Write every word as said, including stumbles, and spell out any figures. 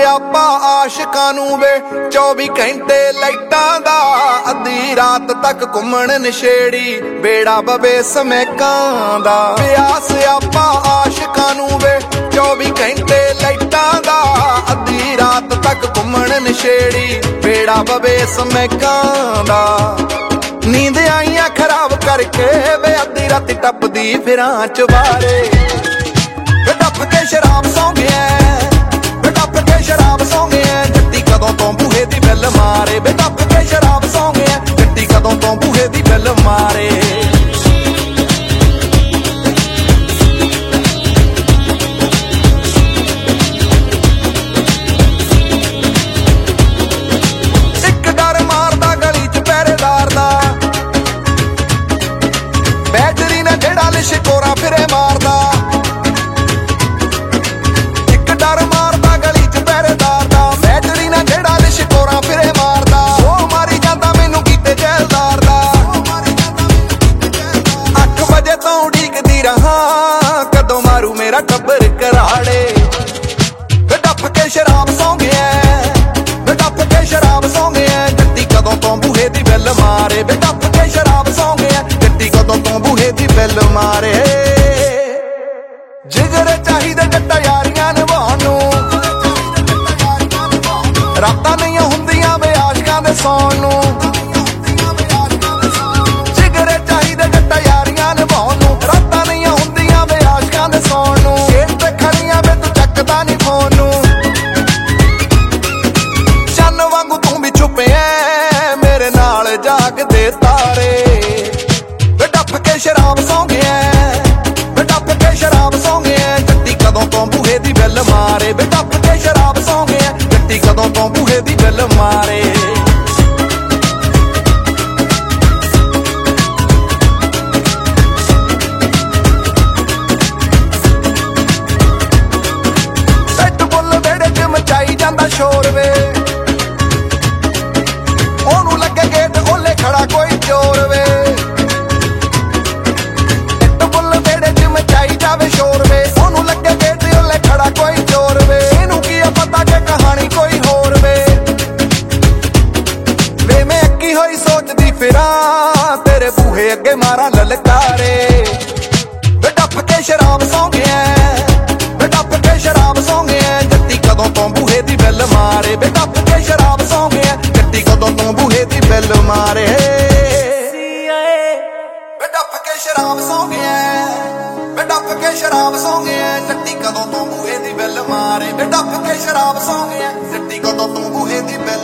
ਸਿਆਪਾ ਆਸ਼ਿਕਾਂ ਨੂੰ ਵੇ ਚੌਵੀ ਘੰਟੇ ਲਾਈਟਾਂ ਦਾ, ਅੱਧੀ ਰਾਤ ਤੱਕ ਘੁੰਮਣ ਨਸ਼ੇੜੀ ਬੇੜਾ ਬਵੇ ਸਮੈਕਾਂ ਦਾ। ਪਿਆ ਸਿਆਪਾ ਆਸ਼ਿਕਾਂ ਨੂੰ ਵੇ ਚੌਵੀ ਘੰਟੇ ਲਾਈਟਾਂ ਦਾ, ਅੱਧੀ ਰਾਤ ਤੱਕ ਘੁੰਮਣ ਨਸ਼ੇੜੀ ਬੇੜਾ ਬਵੇ ਸਮੈਕਾਂ ਦਾ। ਨੀਂਦ ਆਈਆਂ ਖਰਾਬ ਕਰਕੇ ਵੇ ਅੱਧੀ ਰਾਤੀ ਟੱਪਦੀ ਫਿਰਾਂ ਚੁਬਾਰੇ, ਵੇ ਟੱਪ ਕੇ ਸ਼ਰਾਬ ਸੌਂ ਗਿਆ, ਵੇ ਟੱਪ ਕੇ ਸ਼ਰਾਬ ਸੌਂ ਗਿਆ, ਜੱਟੀ ਕਦੋਂ ਤੋਂ ਬੂਹੇ ਦੀ ਬੈਲ ਮਾਰੇ, ਵੇ ਟੱਪ ਕੇ ਸ਼ਰਾਬ ਸੌਂ ਗਿਆ, ਜੱਟੀ ਕਦੋਂ ਤੋਂ ਬੂਹੇ ਦੀ ਬੈਲ ਮਾਰੇ। ਇੱਕ ਡਰ ਮਾਰਦਾ ਗਲੀ ਚ ਪਹਿਰੇਦਾਰ ਦਾ, ਬੈਟਰੀ ਨੇ ਜਿਹੜਾ ਲਿਸ਼ਕੋਰਾ ਫਿਰੇ ਮਾਰਦਾ। ਇੱਕ ਡਰ ਮਾਰਦਾ ਗਲੀ ਚ ਪਹਿਰੇਦਾਰ ਦਾ, ਬੈਟਰੀ ਨੇ ਜਿਹੜਾ ਲਿਸ਼ਕੋਰਾ ਫਿਰੇ ਮਾਰਦਾ। ਉਹ ਮਾਰੀ ਜਾਂਦਾ ਮੈਨੂੰ ਕੀਤੇ ਜੈਲਦਾਰ ਦਾ, ਅੱਠ ਵਜੇ ਤੋਂ ਉਡੀਕਦੀ ਰਹਾਂ ਕਦੋਂ ਮਾਰੂ ਮੇਰਾ ਟੱਬਰ ਕਰਾੜੇ, ਵੇ ਟੱਪ ਕੇ ਸ਼ਰਾਬ ਸੌਂ ਗਿਆ, ਵੇ ਟੱਪ ਕੇ ਸ਼ਰਾਬ ਸੌਂ ਗਿਆ, ਜੱਟੀ ਕਦੋਂ ਤੋਂ ਬੂਹੇ ਦੀ ਬੈਲ ਮਾਰੇ, ਵੇ ਟੱਪ ਕੇ ਸ਼ਰਾਬ ਸੌਂ ਗਿਆ, ਜੱਟੀ ਕਦੋਂ ਤੋਂ ਬੂਹੇ ਦੀ ਬੈਲ ਮਾਰੇ। ਜਿਗਰ ਚਾਹੀਦੇ ਜੱਟਾ ਯਾਰੀਆਂ ਨਿਭਾਉਣ ਨੂੰ, ਰਾਤਾਂ ਨਹੀਂ ਹੁੰਦੀਆਂ ਵੇ ਆਸ਼ਕਾਂ ਦੇ ਸੌਣ ਨੂੰ। ਜਿਗਰ ਚਾਹੀਦੇ ਜੱਟਾ ਯਾਰੀਆਂ ਨਿਭਾਉਣ ਨੂੰ, ਰਾਤਾਂ ਨਹੀਂ ਹੁੰਦੀਆਂ ਵੇ ਆਸ਼ਕਾਂ ਦੇ ਸੌਣ ਨੂੰ। ਗੇਟ ਤੇ ਖੜੀਆਂ ਵੇ ਤੂੰ ਚੱਕਦਾ ਨੀ ਫੋਨ ਨੂੰ, ਚੰਨ ਵਾਂਗੂ ਤੂੰ ਵੀ ਛੁਪਿਆ ਮੇਰੇ ਨਾਲ ਜਾਗਦੇ ਤਾਰੇ, ਵੇ ਟੱਪ ਕੇ ਸ਼ਰਾਬ ਸੌਂ ਗਿਆ, ਵੇ ਟੱਪ ਕੇ ਸ਼ਰਾਬ ਸੌਂ ਗਿਆ, ਜੱਟੀ ਕਦੋਂ ਤੋਂ ਬੂਹੇ ਦੀ ਬੈਲ ਮਾਰੇ, ਵੇ ਟੱਪ ਕੇ ਸ਼ਰਾਬ ਸੌਂ ਗਿਆ, ਜੱਟੀ ਕਦੋਂ ਤੋਂ ਬੂਹੇ ਦੀ ਬੈਲ ਮਾਰੇ। ਸੈੱਟ ਬੁੱਲ ਵਿਹੜੇ ਚ ਮਚਾਈ ਜਾਂਦਾ ਸ਼ੋਰ ਵੇ, ਉਹਨੂੰ ਲੱਗੇ ਗੇਟ ਓਲੇ ਖੜਾ ਕੋਈ ਚੋਰ ਵੇ। ਸੈੱਟ ਬੁੱਲ ਵਿਹੜੇ ਚ ਮਚਾਈ ਜਾਵੇ ਸ਼ੋਰ ਵੇ, ਉਹਨੂੰ ਲੱਗੇ ਗੇਟ ਓਲੇ ਖੜਾ ਕੋਈ ਚੋਰ ਵੇ। ਇਹਨੂੰ ਕੀ ਆ ਪਤਾ ਕਿ ਕਹਾਣੀ ਕੋਈ ਹੋਰ ਵੇ, ਵੇ ਮੈਂ ਅੱਕੀ ਹੋਈ ਸੋਚਦੀ ਫਿਰਾਂ ਤੇਰੇ ਬੂਹੇ ਅੱਗੇ ਮਾਰਾਂ ਲਲਕਾਰੇ, ਵੇ ਟੱਪ ਕੇ ਸ਼ਰਾਬ ਸੌਂ ਗਿਆ, ਵੇ ਟੱਪ ਕੇ ਸ਼ਰਾਬ ਸੌਂ ਗਿਆ, ਜੱਟੀ ਕਦੋਂ ਤੋਂ ਬੂਹੇ ਦੀ ਬੈਲ ਮਾਰੇ, ਵੇ ਟੱਪ ਕੇ ਸ਼ਰਾਬ ਸੌਂ ਗਿਆ, ਜੱਟੀ ਕਦੋਂ ਤੋਂ ਬੂਹੇ ਦੀ ਬੈਲ ਮਾਰੇ। ਵੇ ਟੱਪ ਕੇ ਸ਼ਰਾਬ ਸੌਂ ਗਿਆ, ਵੇ ਟੱਪ ਕੇ ਸ਼ਰਾਬ ਸੌਂ ਗਿਆ, ਜੱਟੀ ਕਦੋਂ ਤੋਂ ਬੂਹੇ ਦੀ ਬੈਲ ਮਾਰੇ, ਵੇ ਟੱਪ ਕੇ ਸ਼ਰਾਬ ਸੌਂ ਗਿਆ, ਜੱਟੀ ਕਦੋਂ ਤੋਂ ਬੂਹੇ ਦੀ ਬੈਲ